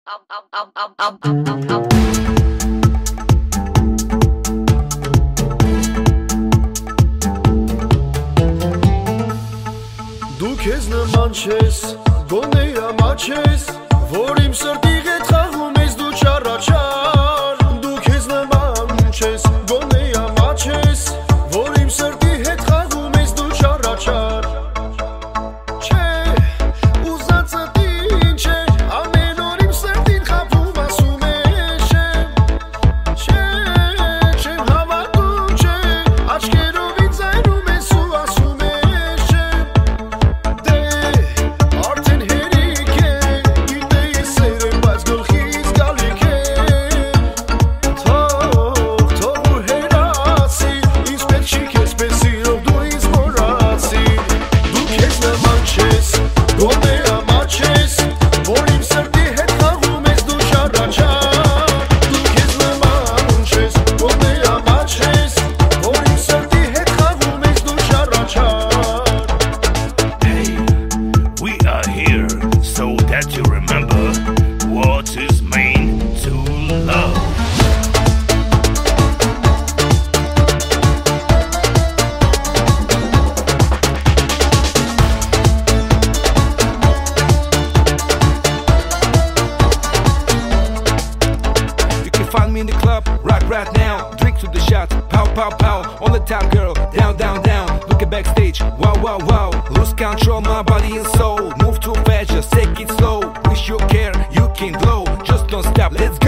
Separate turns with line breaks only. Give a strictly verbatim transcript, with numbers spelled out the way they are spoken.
Դու քեզ նման չես, գոնե ամաչես, որ իմ սրտի հետ խաղում ես դու չառաչար։ Դու քեզ նման չես, գոնե ամաչես, որ իմ սրտի հետ խաղում ես դու չառաչար։ Չէ, ուզածդ ինչ է, ամեն օր իմ սրտին խաբում ասում է շեմ։ Չէ, չեմ հավատում, չէ, աչքերով ինձ այրում ես ու ասում է
you remember what is mean to love.
You can find me in the club right right now. Drink to the shots, pow pow pow. On the top, girl, down down down. Looking backstage, wow wow wow. Lose control, my body and soul. Move too fast, just take it slow. Wish you care, you can glow. Just don't stop, let's